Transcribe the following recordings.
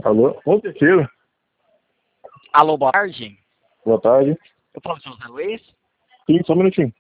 Alô? Bom terceiro. Alô, boa tarde. Boa tarde. Eu falo com o José Luiz. Sim, só um minutinho.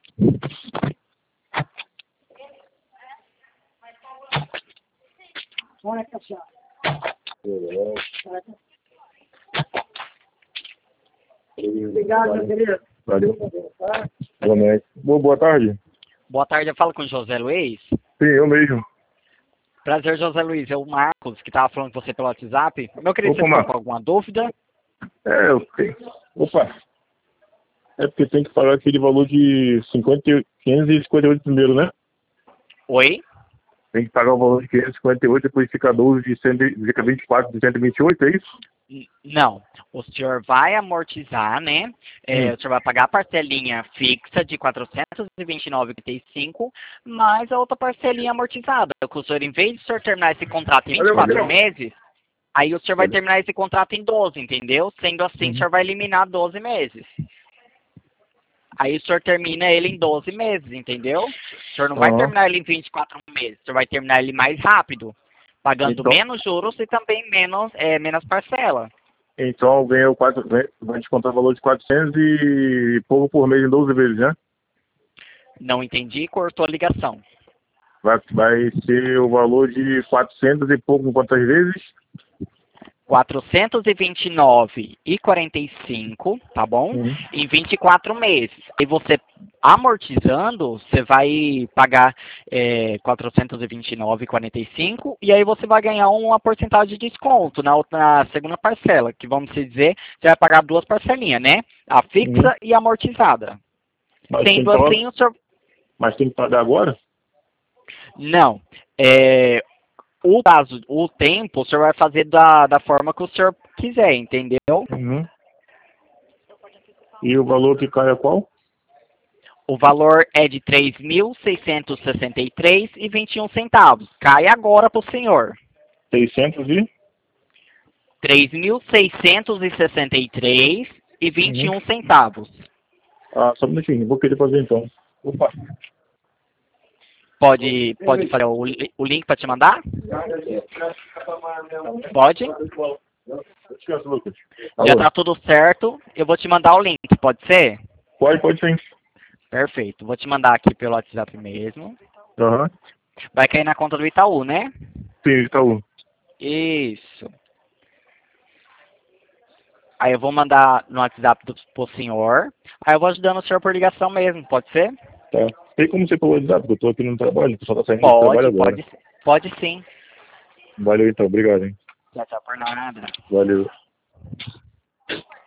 Obrigado, meu querido. Valeu. Boa noite. Boa tarde. Boa tarde, eu falo com o José Luiz. Sim, eu mesmo. Prazer, José Luiz. É o Marcos, que estava falando com você pelo WhatsApp. Meu querido, Opa, você ficou Marcos. com alguma dúvida? Eu tenho. Opa. É porque tem que pagar aquele valor de 558 primeiro, né? Oi? Tem que pagar o valor de 558, depois fica 12 de 100, fica 24 de 128, é isso? Não. O senhor vai amortizar, né? O senhor vai pagar a parcelinha fixa de R$ 429,85, mais a outra parcelinha amortizada. Que o senhor, em vez de o senhor terminar esse contrato em 24 meses, aí o senhor vai terminar esse contrato em 12, entendeu? Sendo assim, o senhor vai eliminar 12 meses. Aí o senhor termina ele em 12 meses, entendeu? O senhor não vai terminar ele em 24 meses, o senhor vai terminar ele mais rápido, pagando Então, menos juros e também menos parcela. então vai descontar o valor de 400 e pouco por mês em 12 vezes, né? Não entendi, cortou a ligação. Vai ser o valor de 400 e pouco em quantas vezes? 429,45, tá bom? Em 24 meses. E você, amortizando, você vai pagar 429,45 e aí você vai ganhar uma porcentagem de desconto na segunda parcela, que vamos dizer, você vai pagar duas parcelinhas, né? A fixa e a amortizada. Sendo assim, o senhor... Mas tem que pagar agora? Não. O tempo, o senhor vai fazer da forma que o senhor quiser, entendeu? E o valor que cai é qual? O valor é de R$ 3.663,21. Cai agora para o senhor. 600 e? R$ 3.663,21. Ah, só um minutinho, vou querer fazer então. Opa. Pode fazer o link para te mandar? Pode? Já está tudo certo. Eu vou te mandar o link, pode ser? Pode sim. Perfeito. Vou te mandar aqui pelo WhatsApp mesmo. Aham. Vai cair na conta do Itaú, né? Sim, Itaú. Isso. Aí eu vou mandar no WhatsApp pro senhor. Aí eu vou ajudando o senhor por ligação mesmo, pode ser? Tá. Tem como você pelo WhatsApp, porque eu tô aqui no trabalho, o pessoal tá saindo do trabalho agora. Pode sim. Valeu então, obrigado, hein. Já tá por nada. Valeu.